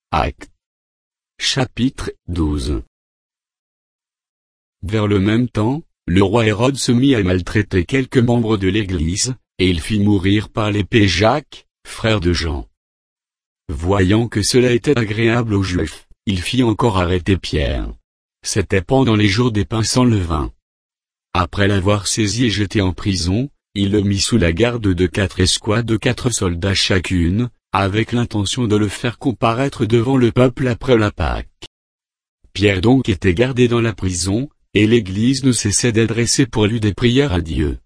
Actes. Chapitre 12. Vers le même temps, le roi Hérode se mit à maltraiter quelques membres de l'Église, et il fit mourir par l'épée Jacques, frère de Jean. Voyant que cela était agréable aux Juifs, il fit encore arrêter Pierre. C'était pendant les jours des pains sans levain. Après l'avoir saisi et jeté en prison, il le mit sous la garde de 4 escouades de 4 soldats chacune, avec l'intention de le faire comparaître devant le peuple après la Pâque. Pierre donc était gardé dans la prison, et l'Église ne cessait d'adresser pour lui des prières à Dieu.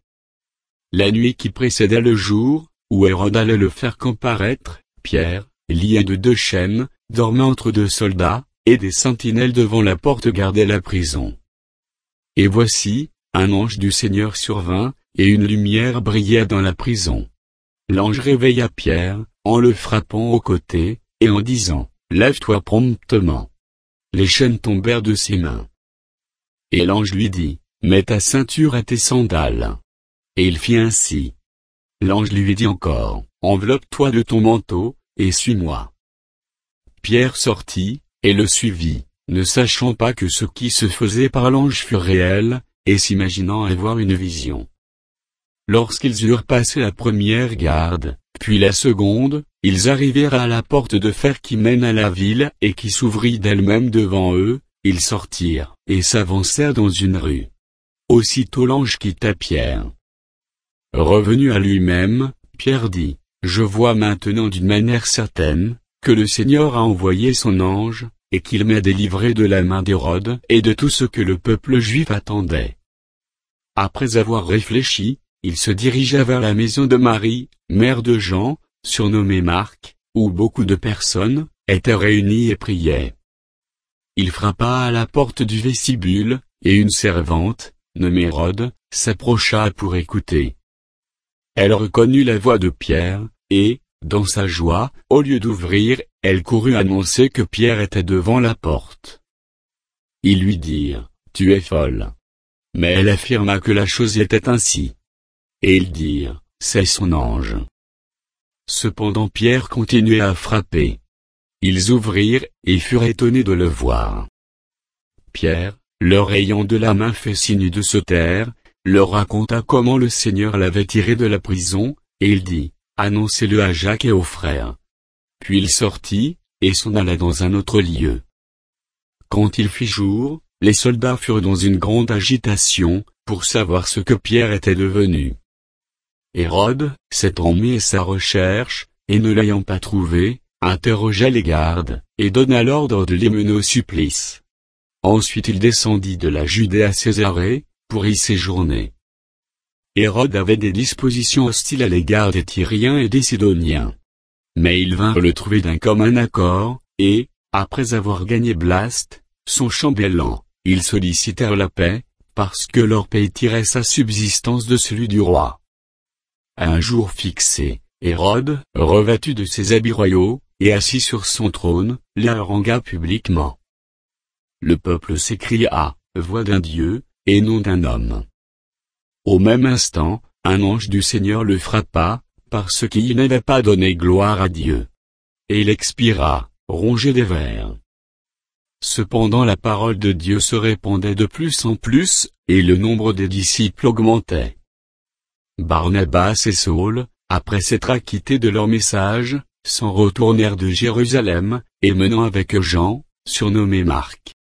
La nuit qui précédait le jour, où Hérode allait le faire comparaître, Pierre, lié de 2 chaînes, dormait entre 2 soldats, et des sentinelles devant la porte gardaient la prison. Et voici, un ange du Seigneur survint, et une lumière brillait dans la prison. L'ange réveilla Pierre, en le frappant au côté, et en disant, « Lève-toi promptement. » Les chaînes tombèrent de ses mains. Et l'ange lui dit, « Mets ta ceinture et tes sandales. » Et il fit ainsi. L'ange lui dit encore, « Enveloppe-toi de ton manteau, et suis-moi. » Pierre sortit, et le suivit, ne sachant pas que ce qui se faisait par l'ange fut réel, et s'imaginant avoir une vision. Lorsqu'ils eurent passé la première garde, puis la seconde, ils arrivèrent à la porte de fer qui mène à la ville et qui s'ouvrit d'elle-même devant eux, ils sortirent, et s'avancèrent dans une rue. Aussitôt l'ange quitta Pierre. Revenu à lui-même, Pierre dit, « Je vois maintenant d'une manière certaine, que le Seigneur a envoyé son ange, et qu'il m'a délivré de la main d'Hérode et de tout ce que le peuple juif attendait. » Après avoir réfléchi, il se dirigea vers la maison de Marie, mère de Jean, surnommée Marc, où beaucoup de personnes étaient réunies et priaient. Il frappa à la porte du vestibule, et une servante, nommée Rhoda, s'approcha pour écouter. Elle reconnut la voix de Pierre, et, dans sa joie, au lieu d'ouvrir, elle courut annoncer que Pierre était devant la porte. Ils lui dirent, « Tu es folle. » Mais elle affirma que la chose était ainsi. Et ils dirent, « C'est son ange. » Cependant Pierre continuait à frapper. Ils ouvrirent, et furent étonnés de le voir. Pierre, leur ayant de la main fait signe de se taire, leur raconta comment le Seigneur l'avait tiré de la prison, et il dit, « Annoncez-le à Jacques et aux frères. » Puis il sortit, et s'en alla dans un autre lieu. Quand il fit jour, les soldats furent dans une grande agitation, pour savoir ce que Pierre était devenu. Hérode, s'étant mis à sa recherche, et ne l'ayant pas trouvé, interrogea les gardes, et donna l'ordre de les mener au supplice. Ensuite il descendit de la Judée à Césarée, pour y séjourner. Hérode avait des dispositions hostiles à l'égard des Tyriens et des Sidoniens. Mais ils vinrent le trouver d'un commun accord, et, après avoir gagné Blaste, son chambellan, ils sollicitèrent la paix, parce que leur pays tirait sa subsistance de celui du roi. À un jour fixé, Hérode, revêtu de ses habits royaux, et assis sur son trône, l'arengua publiquement. Le peuple s'écria, « Voix d'un Dieu, et non d'un homme. » Au même instant, un ange du Seigneur le frappa, parce qu'il n'avait pas donné gloire à Dieu. Et il expira, rongé des vers. Cependant la parole de Dieu se répandait de plus en plus, et le nombre des disciples augmentait. Barnabas et Saul, après s'être acquittés de leur message, s'en retournèrent de Jérusalem, et menant avec eux Jean, surnommé Marc.